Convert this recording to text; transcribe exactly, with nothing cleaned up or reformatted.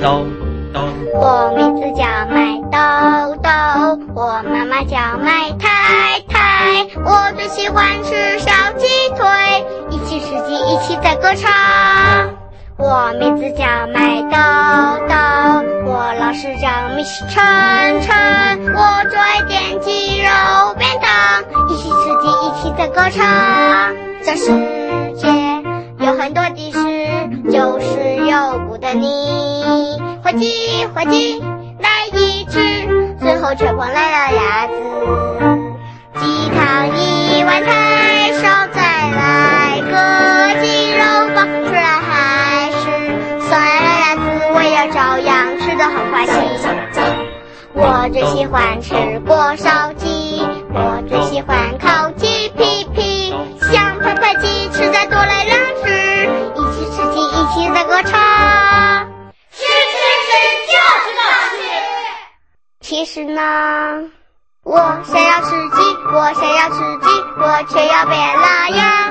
豆豆。 我名字叫麦豆豆，我妈妈叫麦太太。我最喜欢吃烧鸡腿，一起吃鸡，一起在歌唱。我名字叫麦豆豆，我老师叫 Miss 晨晨。我最爱点鸡肉便当，一起吃鸡，一起在歌唱。这世界有很多的事，就是由不得你。火鸡火鸡来一只，最后却碰来了鸭子。鸡汤一碗太少，再来个鸡肉包，虽然还是酸了鸭子，我也要照样吃得很开心。我最喜欢吃锅烧鸡，我最喜欢烤鸡皮皮，香喷喷鸡翅再多来两只，一起吃鸡，一起在歌唱。 吃吃吃就是乐趣。 其实呢，我想要吃鸡，我想要吃鸡，我却要变了样。